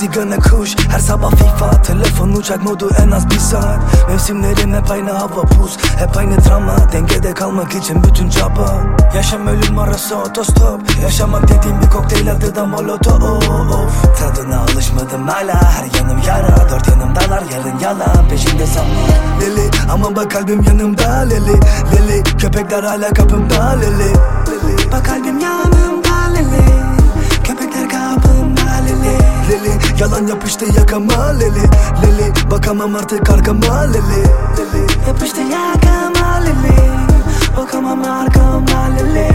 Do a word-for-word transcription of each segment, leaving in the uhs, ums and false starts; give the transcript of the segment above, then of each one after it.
sigara kuş, her sabah FIFA. Telefon uçak modu en az bir saat. Mevsimlerim hep aynı, hava buz, hep aynı drama. Dengede kalmak için bütün çaba. Yaşam ölüm arası otostop. Yaşamak dediğim bir kokteyl, adı da molotov. Tadına alışmadım hala, her yanım yara. Dört yanımdalar, yarın yalan, peşimde sanma. Leli aman bak kalbim yanımda leli. Leli köpekler hala kapımda leli. Leli bak kalbim yanımda leli. Köpekler kapımda leli. Leli yalan yapıştı yakama leli. Leli bakamam artık arkama leli. Leli yapıştı yakama leli. Bakamam arkama leli.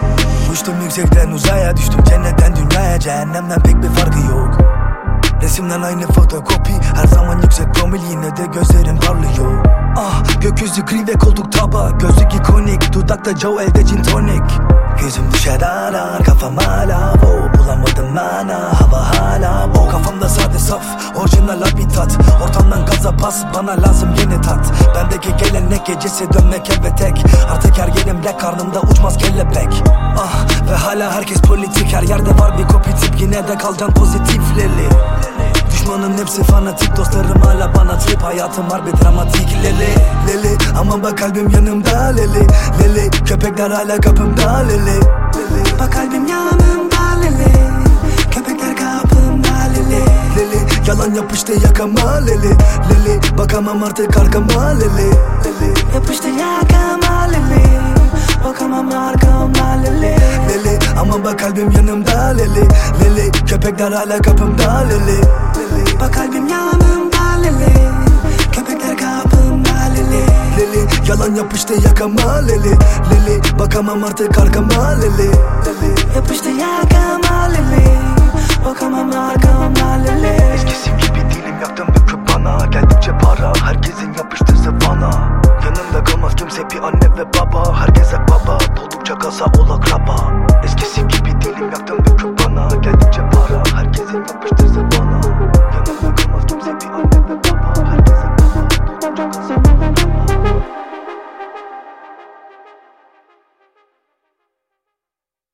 Uçtum yüksekten uzaya, düştüm cennetten dünyaya. Cehennemden pek bir farkı yok. Resimden aynı fotokopi, her zaman yüksek promil, yine de gözlerim parlıyor. Ah gökyüzü gri ve koltuk taba, gözlük ikonik, dudakta Joe, elde gin tonic. Gözüm düşer arar, kafam hala wow. Bulamadım mana, hava hala wow. Kafamda sade saf, orijinal habitat. Ortamdan gaza bas, bana lazım yeni tat. Bendeki gelenek gecesi dönmek eve tek. Artık her yerimde karnımda uçmaz kelebek. Ah ve hala herkes politik, her yerde var bir kopi tip. Yine de kalacaksın pozitif leli. Düşmanın hepsi fanatik, dostlarım hala bana trip. Hayatım var bir dramatik leli. Leli aman bak kalbim yanımda leli. Leli köpekler hala kapımda leli. Leli bak kalbim yanımda leli. Köpekler kapımda leli. Leli yalan yapıştı yakama leli. Leli bakamam artık arkama leli. Leli yapıştı yakama leli. Bakamam arkama leli. Leli aman bak kalbim yanımda leli. Leli köpekler hala kapımda leli. Leli bak kalbim yanımda leli. Köpekler kapımda leli. Leli yalan yapıştı yakama leli. Leli bakamam artık arkama leli. Leli yapıştı yakama leli. Bakamam arkama leli. Eskisi gibi değilim,